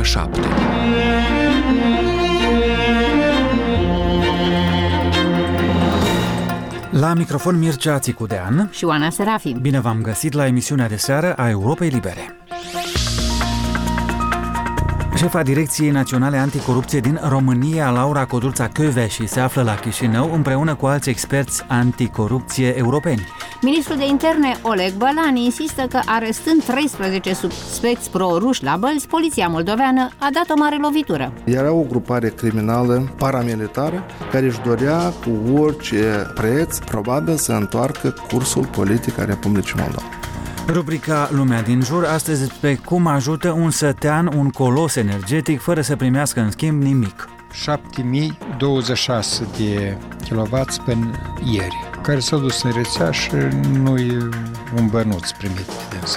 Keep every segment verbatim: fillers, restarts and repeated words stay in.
ora șapte. La microfon Mircea Țicudean și Oana Serafim. Bine v-am găsit la emisiunea de seară a Europei Libere. Șefa Direcției Naționale Anticorupție din România, Laura Codruța-Kövesi, se află la Chișinău împreună cu alți experți anticorupție europeni. Ministrul de Interne, Oleg Bălan, insistă că arestând treisprezece suspecți pro-ruși la Bălți, poliția moldoveană a dat o mare lovitură. Era o grupare criminală paramilitară care își dorea cu orice preț probabil să întoarcă cursul politic al Republicii Moldova. Rubrica Lumea din jur, astăzi despre cum ajută un sătean un colos energetic fără să primească în schimb nimic. șapte mii douăzeci și șase de kilowați până ieri, care s-au dus în rețea și nu-i un bănuț primit de dânsa.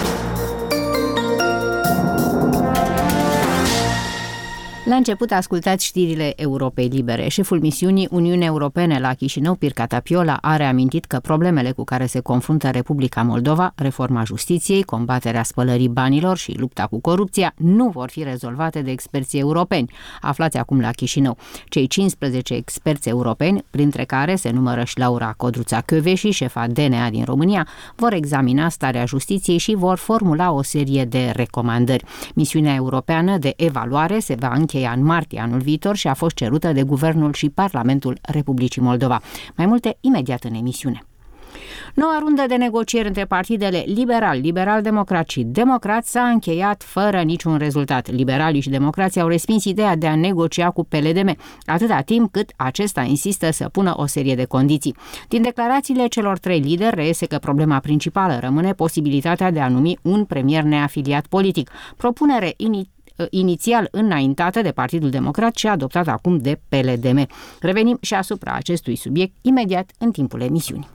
La început ascultați știrile Europei Libere. Șeful misiunii Uniunii Europene la Chișinău, Pirca Tapiola, a reamintit că problemele cu care se confruntă Republica Moldova, reforma justiției, combaterea spălării banilor și lupta cu corupția, nu vor fi rezolvate de experții europeni. Aflați acum la Chișinău. Cei cincisprezece experți europeni, printre care se numără și Laura Codruța-Kövesi, șefa D N A din România, vor examina starea justiției și vor formula o serie de recomandări. Misiunea europeană de evaluare se va încheia în martie anul viitor și a fost cerută de Guvernul și Parlamentul Republicii Moldova. Mai multe imediat în emisiune. Noua rundă de negocieri între partidele liberal, liberal-democrat și democrat s-a încheiat fără niciun rezultat. Liberalii și democrații au respins ideea de a negocia cu P L D M, atâta timp cât acesta insistă să pună o serie de condiții. Din declarațiile celor trei lideri reiese că problema principală rămâne posibilitatea de a numi un premier neafiliat politic, propunere inițială inițial înaintată de Partidul Democrat și adoptată acum de P L D M. Revenim și asupra acestui subiect imediat în timpul emisiunii.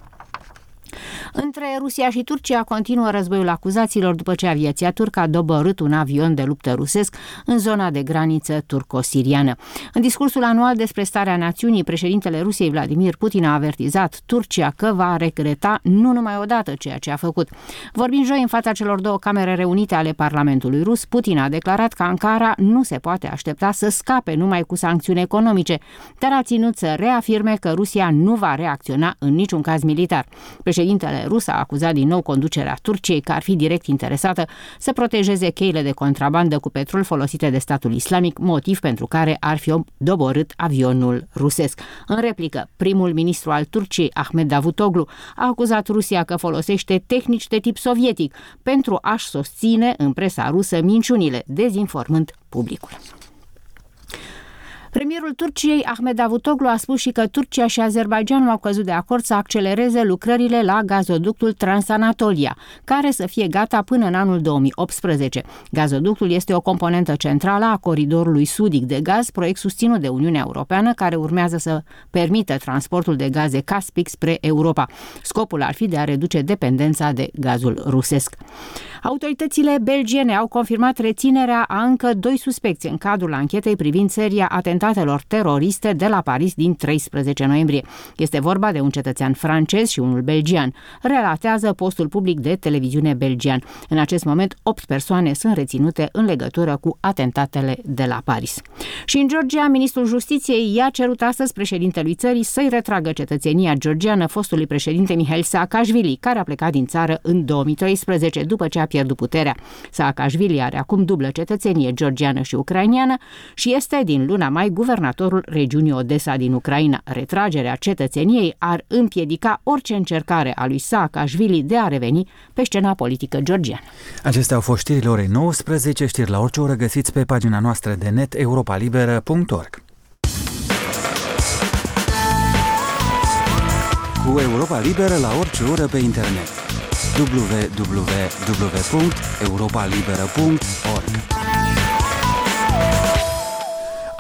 Între Rusia și Turcia continuă războiul acuzațiilor după ce aviația turcă a doborât un avion de luptă rusesc în zona de graniță turco-siriană. În discursul anual despre starea națiunii, președintele Rusiei Vladimir Putin a avertizat Turcia că va regreta nu numai odată ceea ce a făcut. Vorbind joi în fața celor două camere reunite ale Parlamentului rus, Putin a declarat că Ankara nu se poate aștepta să scape numai cu sancțiuni economice, dar a ținut să reafirme că Rusia nu va reacționa în niciun caz militar. Președintele rus a acuzat din nou conducerea Turciei că ar fi direct interesată să protejeze cheile de contrabandă cu petrol folosite de statul islamic, motiv pentru care ar fi doborât avionul rusesc. În replică, primul ministru al Turciei, Ahmet Davutoglu, a acuzat Rusia că folosește tehnici de tip sovietic pentru a-și susține în presa rusă minciunile, dezinformând publicul. Premierul Turciei, Ahmet Davutoglu, a spus și că Turcia și Azerbaidjanul au căzut de acord să accelereze lucrările la gazoductul Transanatolia, care să fie gata până în anul două mii optsprezece. Gazoductul este o componentă centrală a coridorului sudic de gaz, proiect susținut de Uniunea Europeană, care urmează să permită transportul de gaze caspic spre Europa. Scopul ar fi de a reduce dependența de gazul rusesc. Autoritățile belgiene au confirmat reținerea a încă doi suspecți în cadrul anchetei privind seria atentatelor teroriste de la Paris din treisprezece noiembrie. Este vorba de un cetățean francez și unul belgian, relatează postul public de televiziune belgian. În acest moment, opt persoane sunt reținute în legătură cu atentatele de la Paris. Și în Georgia, ministrul Justiției i-a cerut astăzi președintelui țării să-i retragă cetățenia georgiană fostului președinte Mihail Saakashvili, care a plecat din țară în două mii treisprezece după ce a pierdut puterea. Saakashvili are acum dublă cetățenie georgiană și ucrainiană și este din luna mai guvernatorul regiunii Odessa din Ucraina. Retragerea cetățeniei ar împiedica orice încercare a lui Saakashvili de a reveni pe scena politică georgiană. Acestea au fost știrile orei nouăsprezece, știri la orice oră găsiți pe pagina noastră de net europa liberă punct org. Cu Europa Liberă la orice oră pe internet. w w w punct europa liberă punct org.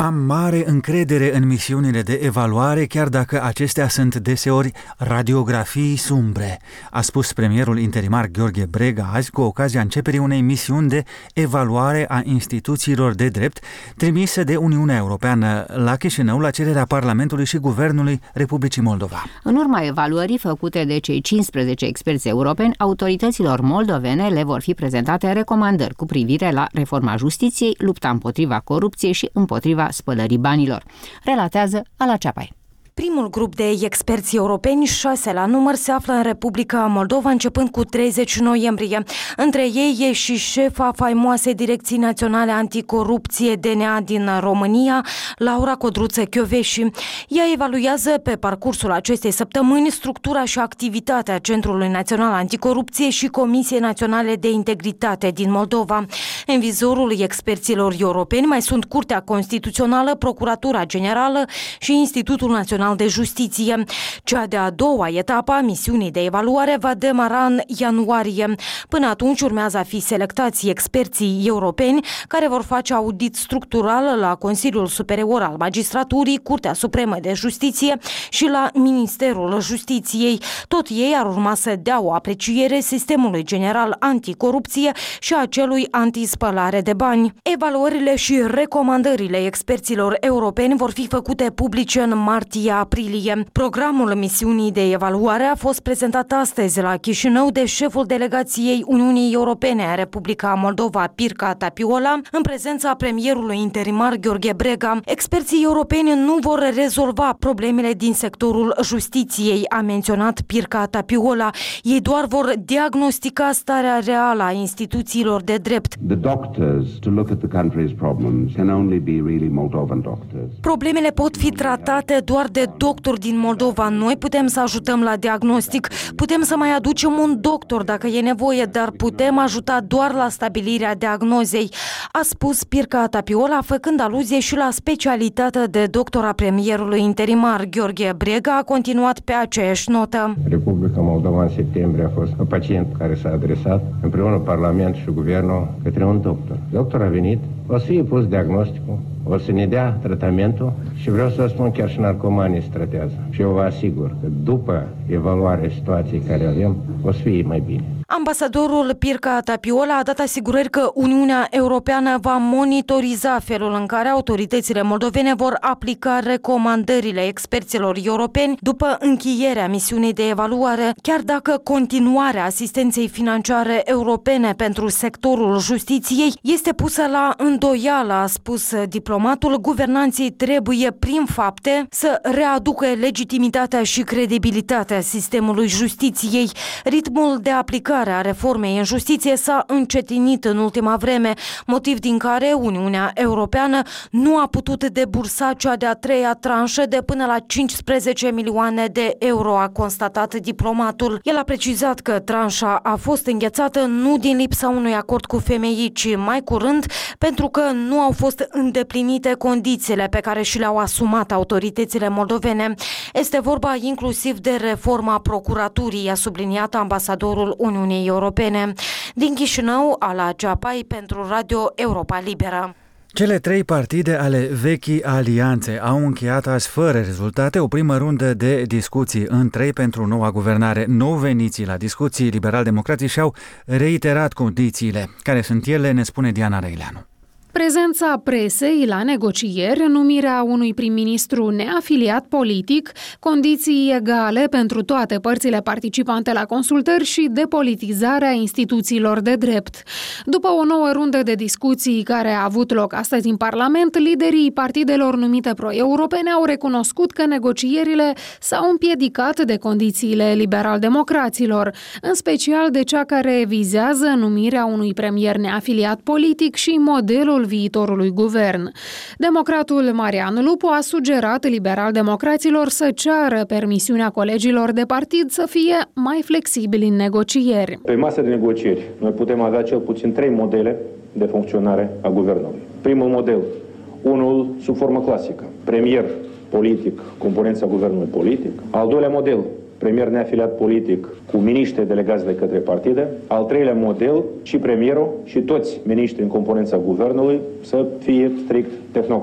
Am mare încredere în misiunile de evaluare, chiar dacă acestea sunt deseori radiografii sumbre, a spus premierul interimar Gheorghe Brega azi cu ocazia începerii unei misiuni de evaluare a instituțiilor de drept trimise de Uniunea Europeană la Chișinău la cererea Parlamentului și Guvernului Republicii Moldova. În urma evaluării făcute de cei cincisprezece experți europeni, autorităților moldovene le vor fi prezentate recomandări cu privire la reforma justiției, lupta împotriva corupției și împotriva spălării banilor. Relatează Ala Ceapai. Primul grup de experți europeni, șase la număr, se află în Republica Moldova începând cu treizeci noiembrie. Între ei e și șefa faimoasei Direcții Naționale Anticorupție D N A din România, Laura Codruță Chioveși. Ea evaluează pe parcursul acestei săptămâni structura și activitatea Centrului Național Anticorupție și Comisiei Naționale de Integritate din Moldova. În vizorul experților europeni mai sunt Curtea Constituțională, Procuratura Generală și Institutul Național de Justiție. Cea de-a doua etapă a misiunii de evaluare va demara în ianuarie. Până atunci urmează a fi selectați experții europeni care vor face audit structural la Consiliul Superior al Magistraturii, Curtea Supremă de Justiție și la Ministerul Justiției. Tot ei ar urma să dea o apreciere sistemului general anticorupție și a celui antispălare de bani. Evaluările și recomandările experților europeni vor fi făcute publice în martie aprilie. Programul misiunii de evaluare a fost prezentat astăzi la Chișinău de șeful delegației Uniunii Europene în Republica Moldova, Pirca Tapiola, în prezența premierului interimar Gheorghe Brega. Experții europeni nu vor rezolva problemele din sectorul justiției, a menționat Pirca Tapiola. Ei doar vor diagnostica starea reală a instituțiilor de drept. The doctors to look at the country's problems can only be really Moldovan doctors. Problemele pot fi tratate doar de doctori din Moldova. Noi putem să ajutăm la diagnostic, putem să mai aducem un doctor dacă e nevoie, dar putem ajuta doar la stabilirea diagnozei, a spus Pirca Tapiola, făcând aluzie și la specialitatea de doctor a premierului interimar. Gheorghe Brega a continuat pe aceeași notă. Republica Moldova în septembrie a fost un pacient care s-a adresat împreună Parlament și Guvernul către un doctor. Doctor a venit, o să fie pus diagnosticul, o să ne dea tratamentul și vreau să spun chiar și narcomanii se tratează. Și eu vă asigur că după evaluarea situației care avem, o să fie mai bine. Ambasadorul Pirca Tapiola a dat asigurări că Uniunea Europeană va monitoriza felul în care autoritățile moldovene vor aplica recomandările experților europeni după încheierea misiunii de evaluare, chiar dacă continuarea asistenței financiare europene pentru sectorul justiției este pusă la îndoială, a spus diplomatul. Guvernanții trebuie prin fapte să readucă legitimitatea și credibilitatea sistemului justiției. Ritmul de aplicare a reformei în justiție s-a încetinit în ultima vreme, motiv din care Uniunea Europeană nu a putut debursa cea de-a treia tranșă de până la cincisprezece milioane de euro, a constatat diplomatul. El a precizat că tranșa a fost înghețată nu din lipsa unui acord cu F M I, ci mai curând pentru că nu au fost îndeplinite condițiile pe care și le-au asumat autoritățile moldovene. Este vorba inclusiv de reforma procuraturii, a subliniat ambasadorul Uniunii Europene. Din Chișinău, Ala Ceapai pentru Radio Europa Liberă. Cele trei partide ale vechii alianțe au încheiat azi fără rezultate o primă rundă de discuții în trei pentru noua guvernare. Nou veniții la discuții liberal-democrații și-au reiterat condițiile. Care sunt ele, ne spune Diana Răileanu. Prezența presei la negocieri, numirea unui prim-ministru neafiliat politic, condiții egale pentru toate părțile participante la consultări și depolitizarea instituțiilor de drept. După o nouă rundă de discuții care a avut loc astăzi în Parlament, liderii partidelor numite pro-europene au recunoscut că negocierile s-au împiedicat de condițiile liberal-democraților, în special de cea care vizează numirea unui premier neafiliat politic și modelul viitorului guvern. Democratul Marian Lupu a sugerat liberal-democraților să ceară permisiunea colegilor de partid să fie mai flexibili în negocieri. Pe masă de negocieri noi putem avea cel puțin trei modele de funcționare a guvernului. Primul model, unul sub formă clasică, premier politic, componența guvernului politic. Al doilea model, premier neafiliat politic cu miniștri delegați de către partide. Al treilea model, și premierul și toți miniștrii în componența guvernului să fie strict tehnocrați.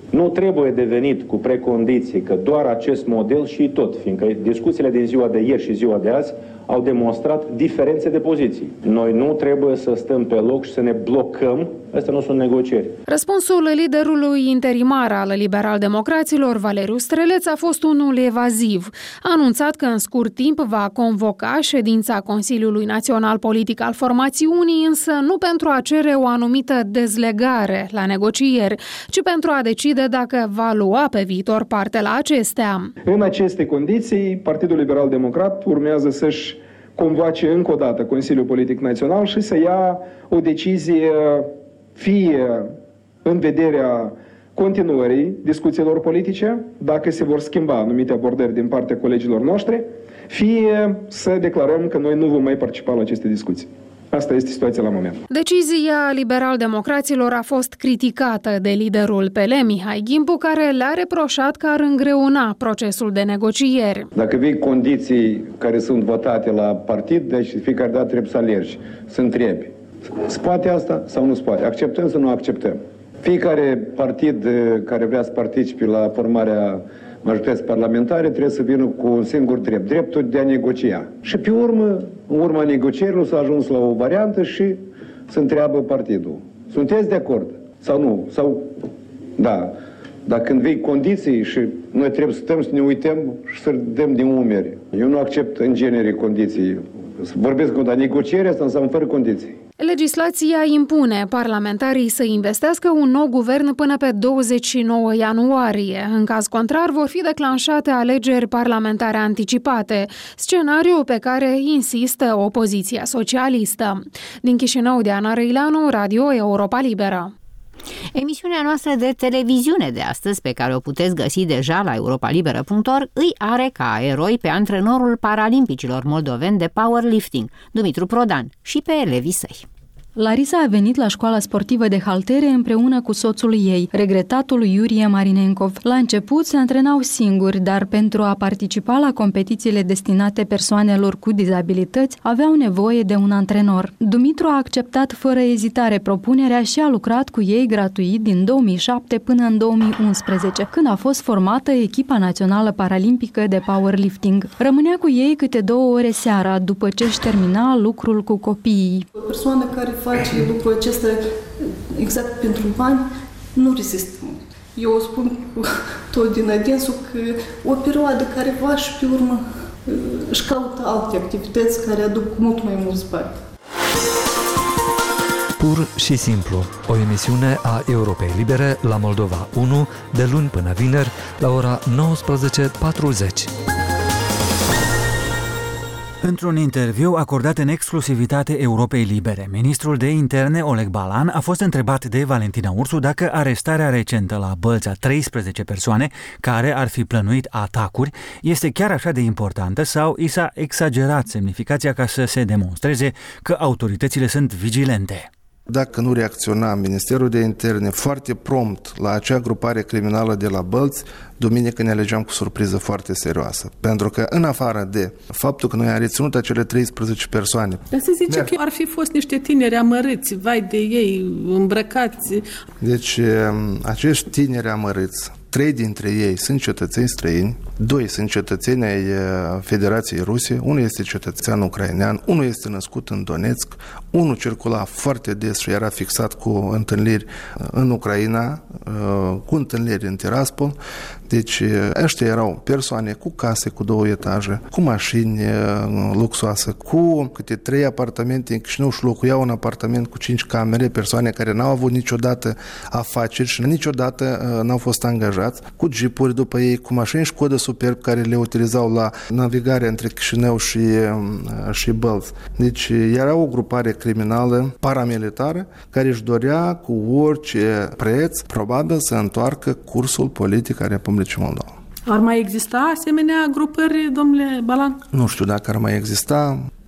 Nu trebuie devenit cu precondiții că doar acest model și tot, fiindcă discuțiile din ziua de ieri și ziua de azi au demonstrat diferențe de poziții. Noi nu trebuie să stăm pe loc și să ne blocăm. Astea nu sunt negocieri. Răspunsul liderului interimar al liberal-democraților, Valeriu Streleț, a fost unul evaziv. A anunțat că în scurt timp va convoca ședința Consiliului Național Politic al formațiunii, însă nu pentru a cere o anumită dezlegare la negocieri, ci pentru a decide dacă va lua pe viitor parte la acestea. În aceste condiții, Partidul Liberal-Democrat urmează să-și convoace încă o dată Consiliul Politic Național și să ia o decizie fie în vederea continuării discuțiilor politice, dacă se vor schimba anumite abordări din partea colegilor noștri, fie să declarăm că noi nu vom mai participa la aceste discuții. Asta este situația la moment. Decizia liberal-democraților a fost criticată de liderul P L, Mihai Gimbu, care le-a reproșat că ar îngreuna procesul de negocieri. Dacă vei condiții care sunt votate la partid, deci fiecare dată trebuie să alergi, să întrebi. Se poate asta sau nu se poate? Acceptăm sau nu acceptăm? Fiecare partid care vrea să participe la formarea majorității parlamentare trebuie să vină cu un singur drept, dreptul de a negocia. Și pe urmă, în urma negocierilor s-a ajuns la o variantă și se întreabă partidul. Sunteți de acord? Sau nu? Sau da. Dar când vei condiții și noi trebuie să stăm să ne uităm și să dăm din umeri. Eu nu accept în genere condiții. Vorbesc cu negocierea asta înseamnă fără condiții. Legislația impune parlamentarii să investească un nou guvern până pe douăzeci și nouă ianuarie. În caz contrar, vor fi declanșate alegeri parlamentare anticipate, scenariu pe care insistă opoziția socialistă. Din Chișinău, Diana Răileanu, Radio Europa Liberă. Emisiunea noastră de televiziune de astăzi, pe care o puteți găsi deja la europalibera punct org, îi are ca eroi pe antrenorul paralimpicilor moldoveni de powerlifting, Dumitru Prodan, și pe elevii săi. Larisa a venit la școala sportivă de haltere împreună cu soțul ei, regretatul Iurie Marinenkov. La început se antrenau singuri, dar pentru a participa la competițiile destinate persoanelor cu dizabilități, aveau nevoie de un antrenor. Dumitru a acceptat fără ezitare propunerea și a lucrat cu ei gratuit din două mii șapte până în două mii unsprezece, când a fost formată echipa națională paralimpică de powerlifting. Rămânea cu ei câte două ore seara, după ce își termina lucrul cu copiii. O persoană care face lucrul acesta exact pentru bani, nu rezistă mult. Eu o spun tot din adinsul că o perioadă careva și pe urmă își caută alte activități care aduc mult mai mulți bani. Pur și simplu, o emisiune a Europei Libere la Moldova unu, de luni până vineri, la ora nouăsprezece patruzeci. Într-un interviu acordat în exclusivitate Europei Libere, ministrul de interne Oleg Balan a fost întrebat de Valentina Ursu dacă arestarea recentă la Bălți a treisprezece persoane care ar fi plănuit atacuri este chiar așa de importantă sau i s-a exagerat semnificația ca să se demonstreze că autoritățile sunt vigilente. Dacă nu reacționa Ministerul de Interne foarte prompt la acea grupare criminală de la Bălți, duminică ne alegeam cu surpriză foarte serioasă. Pentru că, în afară de faptul că noi am reținut acele treisprezece persoane... Dar se zice că ar fi fost niște tineri amărâți, vai de ei, îmbrăcați... Deci, acești tineri amărâți, trei dintre ei sunt cetățeni străini, doi sunt cetățeni ai Federației Ruse, unul este cetățean ucrainean, unul este născut în Donetsk, unul circula foarte des și era fixat cu întâlniri în Ucraina, cu întâlniri în Tiraspol. Deci ăștia erau persoane cu case cu două etaje, cu mașini luxoase, cu câte trei apartamente în Chișinău și locuiau în apartament cu cinci camere, persoane care n-au avut niciodată afaceri și niciodată n-au fost angajați, cu jeepuri după ei, cu mașini Șkoda Superb care le utilizau la navigarea între Chișinău și, și Bălți. Deci era o grupare criminală paramilitară care își dorea cu orice preț probabil să întoarcă cursul politic al Republicii Moldova. Ar mai exista asemenea grupări, domnule Balan? Nu știu dacă ar mai exista.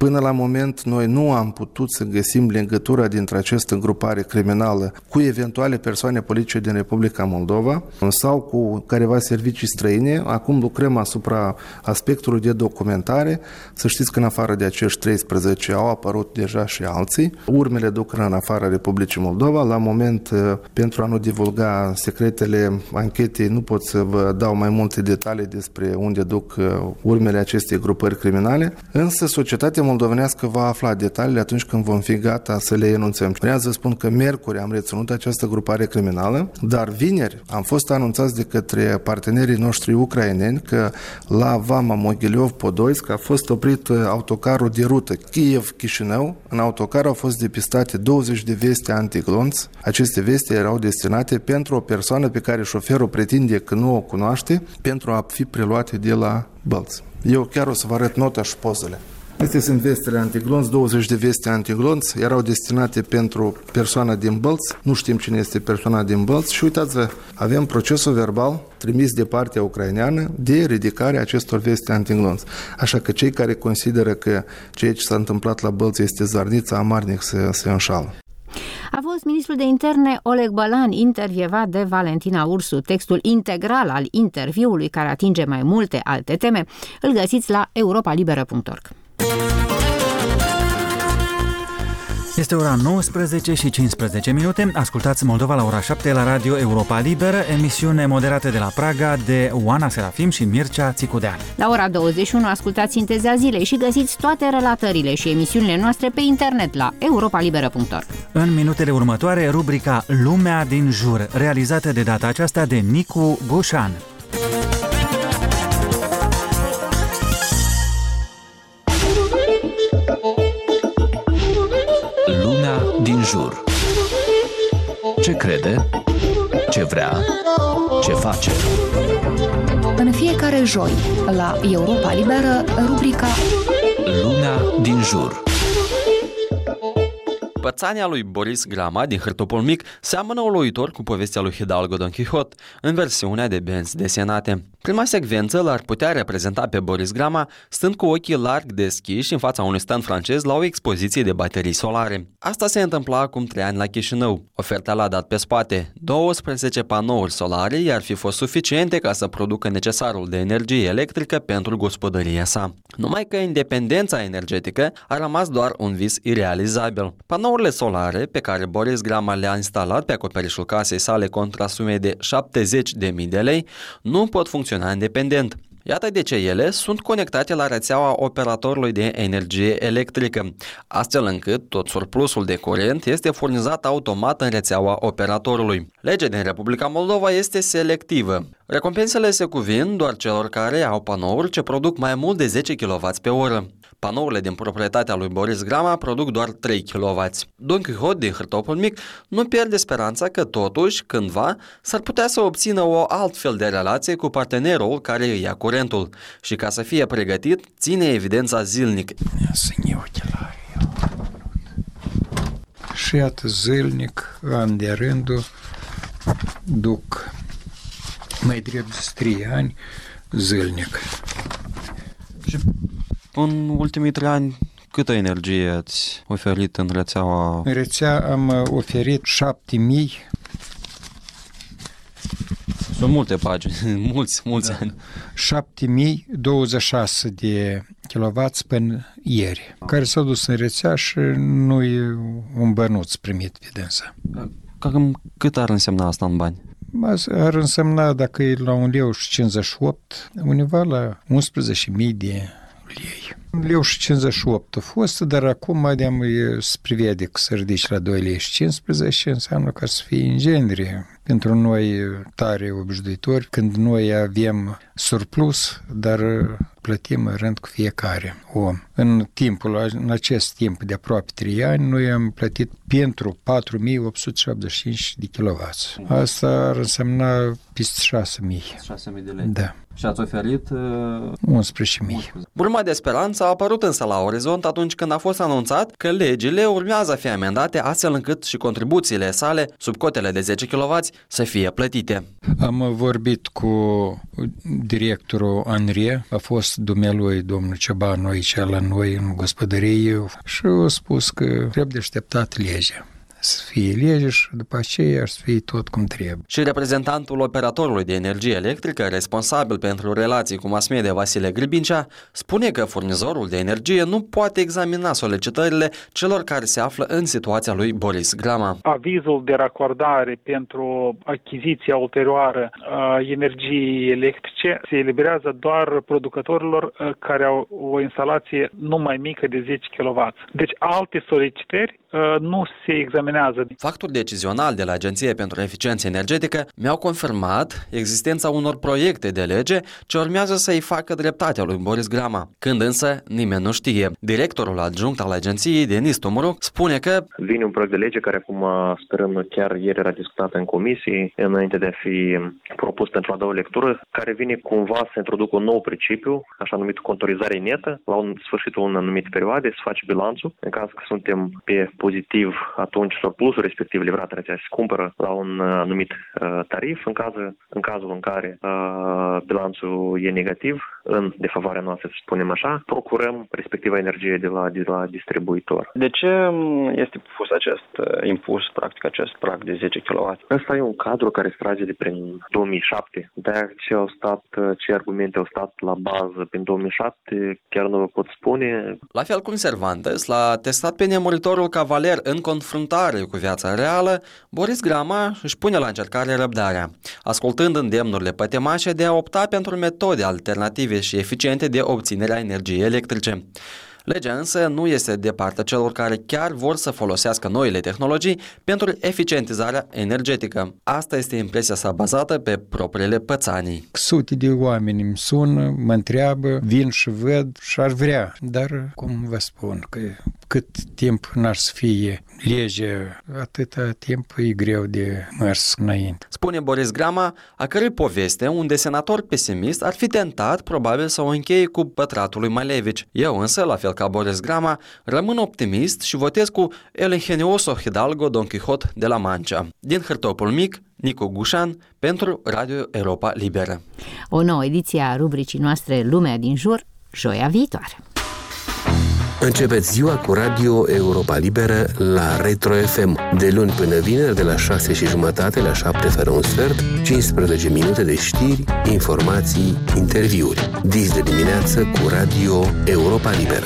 Până la moment, noi nu am putut să găsim legătura dintre această grupare criminală cu eventuale persoane politice din Republica Moldova sau cu careva servicii străine. Acum lucrăm asupra aspectului de documentare. Să știți că în afară de acești treisprezece au apărut deja și alții. Urmele duc în afara Republicii Moldova. La moment, pentru a nu divulga secretele anchetei, nu pot să vă dau mai multe detalii despre unde duc urmele acestei grupări criminale, însă societatea moldovenească va afla detaliile atunci când vom fi gata să le enunțăm. Vreau să spun că miercuri am reținut această grupare criminală, dar vineri am fost anunțați de către partenerii noștri ucraineni că la Vama Mogilov-Podolsk a fost oprit autocarul de rută Kiev-Chișinău. În autocar au fost depistate douăzeci de veste antiglonț. Aceste veste erau destinate pentru o persoană pe care șoferul pretinde că nu o cunoaște, pentru a fi preluate de la Bălți. Eu chiar o să vă arăt nota și pozele. Acestea sunt vestele antiglonț, douăzeci de veste antiglonț, erau destinate pentru persoana din Bălți, nu știm cine este persoana din Bălți și uitați-vă, avem procesul verbal trimis de partea ucraineană de ridicare a acestor veste antiglonț. Așa că cei care consideră că ceea ce s-a întâmplat la Bălți este zarnița, amarnic se, se înșală. A fost ministrul de interne Oleg Bălan, intervievat de Valentina Ursu. Textul integral al interviului, care atinge mai multe alte teme, îl găsiți la europa liberă punct org. Este ora nouăsprezece și cincisprezece minute. Ascultați Moldova la ora șapte la Radio Europa Liberă, emisiune moderată de la Praga de Oana Serafim și Mircea Țicudean. La ora douăzeci și unu ascultați Sinteza Zilei și găsiți toate relatările și emisiunile noastre pe internet la europa liberă punct org. În minutele următoare, rubrica Lumea din jur, realizată de data aceasta de Nicu Goșan. Din jur. Ce crede? Ce vrea? Ce face? În fiecare joi, la Europa Liberă, rubrica Lumea din jur. Pățania lui Boris Grama din Hârtopul Mic seamănă uluitor cu povestea lui Hidalgo Don Quixote, în versiunea de benzi desenate. Prima secvență l-ar putea reprezenta pe Boris Grama stând cu ochii larg deschiși în fața unui stand francez la o expoziție de baterii solare. Asta se întâmpla acum trei ani la Chișinău. Oferta l-a dat pe spate. douăsprezece panouri solare i-ar fi fost suficiente ca să producă necesarul de energie electrică pentru gospodăria sa. Numai că independența energetică a rămas doar un vis irealizabil. Panourile solare pe care Boris Grama le-a instalat pe acoperișul casei sale contra sume de șaptezeci de mii de lei nu pot funcționa independent. Iată de ce ele sunt conectate la rețeaua operatorului de energie electrică, astfel încât tot surplusul de curent este furnizat automat în rețeaua operatorului. Legea din Republica Moldova este selectivă. Recompensele se cuvin doar celor care au panouri ce produc mai mult de zece kilowați pe oră. Panourile din proprietatea lui Boris Grama produc doar trei kilowați. Don Quixote din Hârtopul Mic nu pierde speranța că totuși, cândva, s-ar putea să obțină o altfel de relație cu partenerul care îi ia curentul și, ca să fie pregătit, ține evidența zilnic. Și iată zilnic, an de rândul, duc mai drept de trei ani, zilnic. Și în ultimii trei ani, câtă energie ați oferit în rețeaua? În rețea am oferit șapte mii. Sunt multe pagini, mulți, mulți da. ani. șapte mii douăzeci și șase de kilowați până ieri, care s-au dus în rețea și nu-i un bănuț primit pe dânsa. Cam cât ar însemna asta în bani? Ar însemna, dacă e la un leu și cincizeci și opt, undeva la unsprezece mii de lei. un leu și cincizeci și opt a fost, dar acum se prevede că să ridici la doi lei și cincisprezece, înseamnă că să fie în genere pentru noi tare obișnuitori, când noi avem surplus, dar plătim în rând cu fiecare om. În timpul, în acest timp de aproape trei ani, noi am plătit pentru patru mii opt sute șaptezeci și cinci de kilowați. Asta ar însemna peste șase mii. șase mii de lei. Da. Și ați oferit uh, unsprezece mii. Burma de speranță a apărut însă la orizont atunci când a fost anunțat că legile urmează a fi amendate astfel încât și contribuțiile sale sub cotele de zece kilowați să fie plătite. Am vorbit cu directorul Andrie, a fost fost dumnealui domnul Ceban aici la noi în gospodărie și a spus că trebuie de așteptat legea. Să fie lege și după aceea să fie tot cum trebuie. Și reprezentantul operatorului de energie electrică, responsabil pentru relații cu mass media Vasile Gribincea, spune că furnizorul de energie nu poate examina solicitările celor care se află în situația lui Boris Grama. Avizul de racordare pentru achiziția ulterioară a energiei electrice se eliberează doar producătorilor care au o instalație nu mai mică de zece kilowatt. Deci alte solicitări nu se examinează. Factori decizionali de la Agenția pentru Eficiență Energetică mi-au confirmat existența unor proiecte de lege ce urmează să-i facă dreptatea lui Boris Grama, când însă nimeni nu știe. Directorul adjunct al agenției, Denis Tomuru, spune că vine un proiect de lege care acum sperăm chiar ieri era discutat în comisii, înainte de a fi propus pentru a doua lectură, care vine cumva să introducă un nou principiu, așa numit contorizare netă, la un sfârșitul unei anumite perioade, să face bilanțul. În caz că suntem pe pozitiv, atunci surplusul respectiv livrat rețea se cumpără la un anumit uh, tarif. În, caz, în cazul în care uh, bilanțul e negativ, în defavoarea noastră, să spunem așa, procurăm respectiva energie de la, de la distribuitor. De ce este pus acest impus, practic acest prag de zece kilowatt? Ăsta e un cadru care se trage de prin două mii șapte. De ce au stat, ce argumente au stat la bază prin două mii șapte, chiar nu vă pot spune. La fel cum Cervantes l-a testat pe nemuritorul cavaler în confruntare cu viața reală, Boris Grama își pune la încercare răbdarea, ascultând îndemnurile pătemașe de a opta pentru metode alternative și eficiente de obținere a energiei electrice. Legea însă nu este de partea celor care chiar vor să folosească noile tehnologii pentru eficientizarea energetică. Asta este impresia sa bazată pe propriile pățanii. Sute de oameni îmi sună, mă întreabă, vin și văd și ar vrea, dar cum vă spun că cât timp n-ar să fie lege, atâta timp e greu de mers înainte. Spune Boris Grama, a cărui poveste un desenator pesimist ar fi tentat probabil să o încheie cu pătratul lui Malevici. Eu însă, la fel ca Boris Grama, rămân optimist și votez cu El ingenioso Hidalgo Don Quixote de la Mancha. Din Hârtopul Mic, Nicu Gușan, pentru Radio Europa Liberă. O nouă ediție a rubricii noastre Lumea din jur, joia viitoare. Începeți ziua cu Radio Europa Liberă la Retro F M, de luni până vineri, de la șase și jumătate la șapte fără un sfert, cincisprezece minute de știri, informații, interviuri. Dis de dimineață cu Radio Europa Liberă.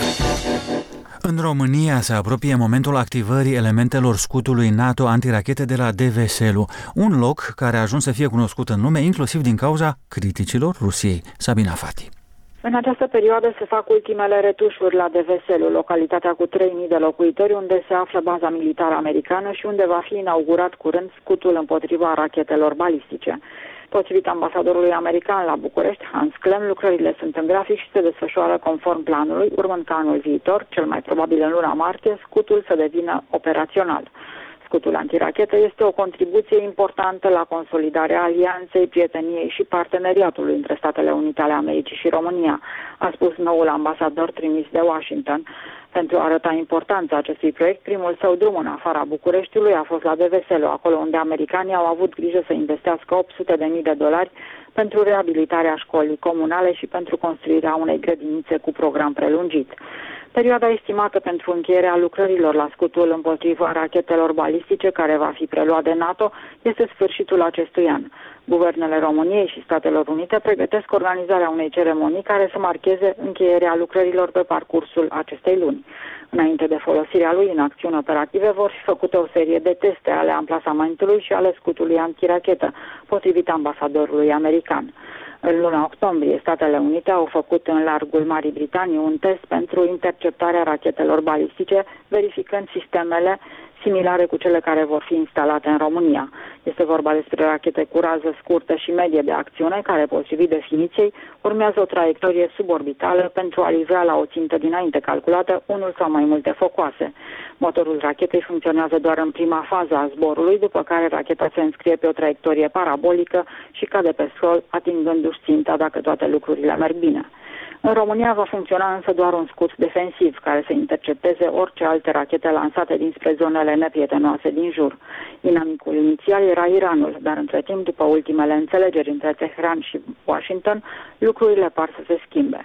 În România se apropie momentul activării elementelor scutului NATO antirachete de la Deveselu, un loc care a ajuns să fie cunoscut în lume inclusiv din cauza criticilor Rusiei. Sabina Fati. În această perioadă se fac ultimele retușuri la Deveselu, localitatea cu trei mii de locuitori, unde se află baza militară americană și unde va fi inaugurat curând scutul împotriva rachetelor balistice. Potrivit ambasadorului american la București, Hans Klem, lucrările sunt în grafic și se desfășoară conform planului, urmând ca anul viitor, cel mai probabil în luna martie, scutul să devină operațional. Scutul antirachetă este o contribuție importantă la consolidarea alianței, prieteniei și parteneriatului între Statele Unite ale Americii și România, a spus noul ambasador trimis de Washington. Pentru a arăta importanța acestui proiect, primul său drum în afara Bucureștiului a fost la Deveselu, acolo unde americanii au avut grijă să investească opt sute de mii de dolari pentru reabilitarea școlii comunale și pentru construirea unei grădinițe cu program prelungit. Perioada estimată pentru încheierea lucrărilor la scutul împotriva rachetelor balistice, care va fi preluat de NATO, este sfârșitul acestui an. Guvernele României și Statelor Unite pregătesc organizarea unei ceremonii care să marcheze încheierea lucrărilor pe parcursul acestei luni. Înainte de folosirea lui în acțiuni operative, vor fi făcute o serie de teste ale amplasamentului și ale scutului antirachetă, potrivit ambasadorului american. În luna octombrie, Statele Unite au făcut în largul Marii Britanii un test pentru interceptarea rachetelor balistice, verificând sistemele similare cu cele care vor fi instalate în România. Este vorba despre rachete cu rază scurtă și medie de acțiune, care, potrivit definiției, urmează o traiectorie suborbitală pentru a livra la o țintă dinainte calculată unul sau mai multe focoase. Motorul rachetei funcționează doar în prima fază a zborului, după care racheta se înscrie pe o traiectorie parabolică și cade pe sol, atingându-și ținta dacă toate lucrurile merg bine. În România va funcționa însă doar un scut defensiv, care să intercepteze orice alte rachete lansate dinspre zonele neprietenoase din jur. Inamicul inițial era Iranul, dar între timp, după ultimele înțelegeri între Teheran și Washington, lucrurile par să se schimbe.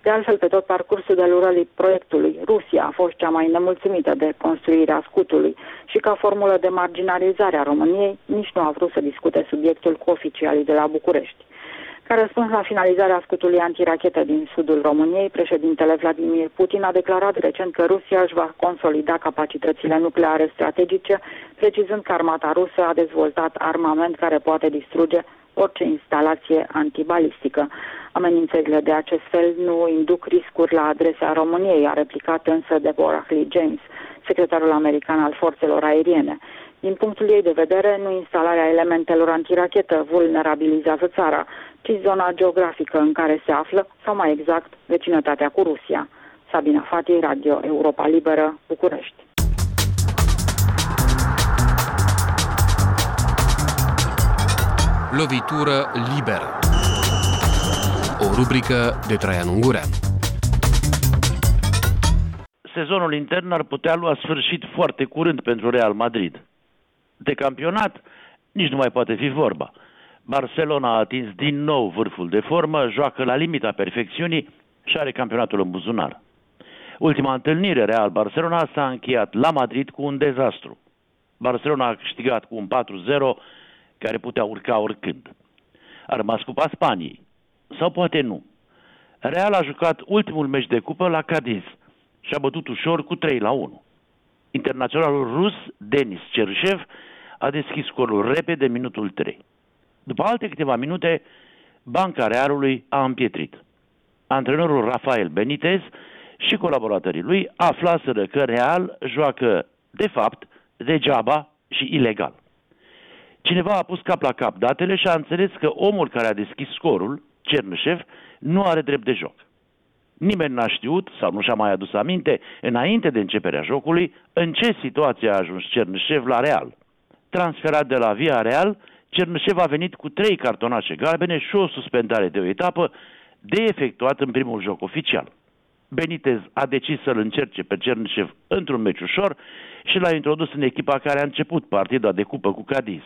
De altfel, pe tot parcursul derulării proiectului, Rusia a fost cea mai nemulțumită de construirea scutului și ca formulă de marginalizare a României, nici nu a vrut să discute subiectul cu oficialii de la București. Ca răspuns la finalizarea scutului antirachetă din sudul României, președintele Vladimir Putin a declarat recent că Rusia își va consolida capacitățile nucleare strategice, precizând că armata rusă a dezvoltat armament care poate distruge orice instalație antibalistică. Amenințările de acest fel nu induc riscuri la adresa României, a replicat însă Deborah Lee James, secretarul american al forțelor aeriene. Din punctul ei de vedere, nu instalarea elementelor antirachetă vulnerabilizează țara, ci zona geografică în care se află, sau mai exact, vecinătatea cu Rusia. Sabina Fati, Radio Europa Liberă, București. Lovitură liberă. O rubrică de Traian Ungureanu. Sezonul intern ar putea lua sfârșit foarte curând pentru Real Madrid. De campionat nici nu mai poate fi vorba. Barcelona a atins din nou vârful de formă, joacă la limita perfecțiunii și are campionatul în buzunar. Ultima întâlnire Real-Barcelona s-a încheiat la Madrid cu un dezastru. Barcelona a câștigat cu un patru zero care putea urca oricând. A rămas cupa Spaniei. Sau poate nu. Real a jucat ultimul meci de cupă la Cadiz și a bătut ușor cu trei la unu. Internaționalul rus, Denis Cheryshev, a deschis scorul repede minutul trei. După alte câteva minute, banca Realului a împietrit. Antrenorul Rafael Benitez și colaboratorii lui aflaseră că Real joacă, de fapt, degeaba și ilegal. Cineva a pus cap la cap datele și a înțeles că omul care a deschis scorul, Cheryshev, nu are drept de joc. Nimeni n-a știut sau nu și-a mai adus aminte, înainte de începerea jocului, în ce situație a ajuns Cheryshev la Real. Transferat de la Villarreal, Cheryshev a venit cu trei cartonașe galbene și o suspendare de o etapă de efectuat în primul joc oficial. Benitez a decis să-l încerce pe Cheryshev într-un meci ușor și l-a introdus în echipa care a început partida de cupă cu Cadiz.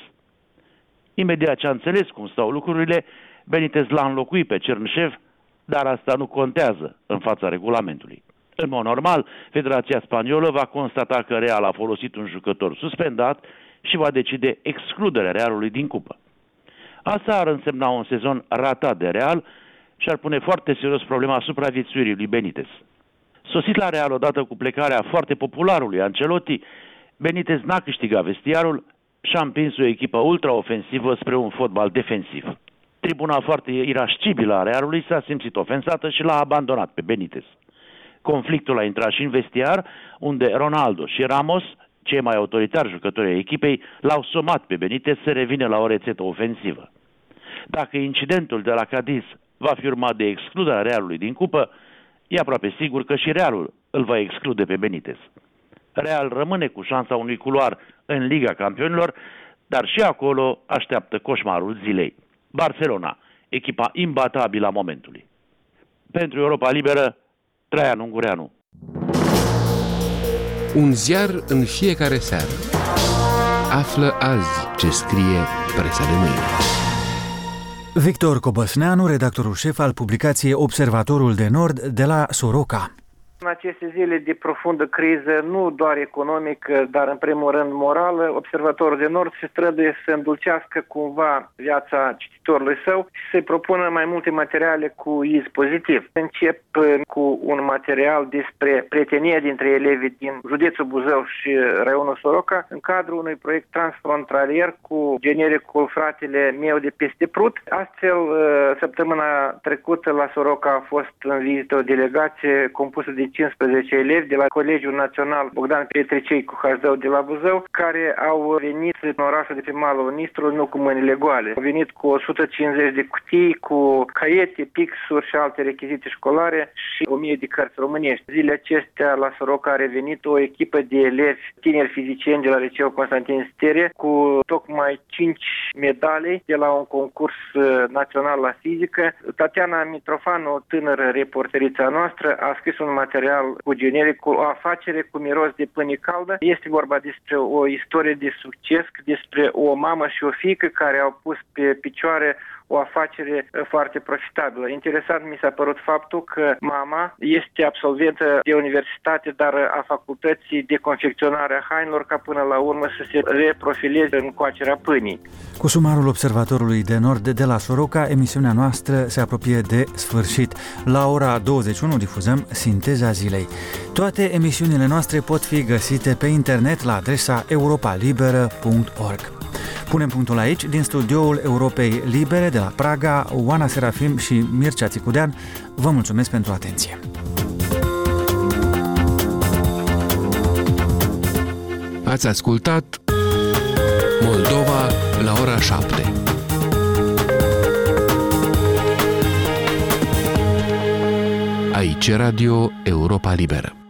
Imediat ce a înțeles cum stau lucrurile, Benitez l-a înlocuit pe Cheryshev, dar asta nu contează în fața regulamentului. În mod normal, Federația Spaniolă va constata că Real a folosit un jucător suspendat și va decide excluderea Realului din cupă. Asta ar însemna un sezon ratat de Real și ar pune foarte serios problema supraviețuirii lui Benitez. Sosit la Real odată cu plecarea foarte popularului Ancelotti, Benitez n-a câștigat vestiarul și a împins o echipă ultraofensivă spre un fotbal defensiv. Tribuna foarte irascibilă a Realului s-a simțit ofensată și l-a abandonat pe Benitez. Conflictul a intrat și în vestiar, unde Ronaldo și Ramos, cei mai autoritari jucători ai echipei, l-au somat pe Benitez să revină la o rețetă ofensivă. Dacă incidentul de la Cadiz va fi urmat de excluderea Realului din cupă, e aproape sigur că și Realul îl va exclude pe Benitez. Real rămâne cu șansa unui culoar în Liga Campionilor, dar și acolo așteaptă coșmarul zilei. Barcelona, echipa imbatabilă a momentului. Pentru Europa Liberă, Traian Ungureanu. Un ziar în fiecare seară. Află azi ce scrie presa de mâine. Victor Cobăsneanu, redactorul șef al publicației Observatorul de Nord de la Soroca. În aceste zile de profundă criză, nu doar economică, dar în primul rând morală, Observatorul de Nord se străduie să îndulcească cumva viața cititorului său și să-i propună mai multe materiale cu iz pozitiv. Încep cu un material despre prietenia dintre elevii din județul Buzău și raionul Soroca, în cadrul unui proiect transfrontalier cu genericul Fratele meu de peste Prut. Astfel, săptămâna trecută la Soroca a fost în vizită o delegație compusă de cincisprezece elevi de la Colegiul Național Bogdan Petricei cu H D de la Buzău, care au venit în orașul de pe malul Nistrului nu cu mâinile goale. Au venit cu o sută cincizeci de cutii, cu caiete, pixuri și alte rechizite școlare și o mie de cărți românești. Zilele acestea la Soroca a revenit o echipă de elevi tineri fizicieni de la Liceul Constantin Stere cu tocmai cinci medalii de la un concurs național la fizică. Tatiana Mitrofanu, o tânără reporterița noastră, a scris un material cu genericul O afacere cu miros de pâine caldă. Este vorba despre o istorie de succes, despre o mamă și o fiică care au pus pe picioare o afacere foarte profitabilă. Interesant mi s-a părut faptul că mama este absolventă de universitate, dar a facultății de confecționare a hainelor, ca până la urmă să se reprofileze în coacerea pâinii. Cu sumarul Observatorului de Nord de la Soroca, emisiunea noastră se apropie de sfârșit. La ora douăzeci și unu difuzăm Sinteza Zilei. Toate emisiunile noastre pot fi găsite pe internet la adresa europa liberă punct org. Punem punctul aici, din studioul Europei Libere de la Praga, Oana Serafim și Mircea Țicudean. Vă mulțumesc pentru atenție. Ați ascultat Moldova la ora șapte. Aici Radio Europa Liberă.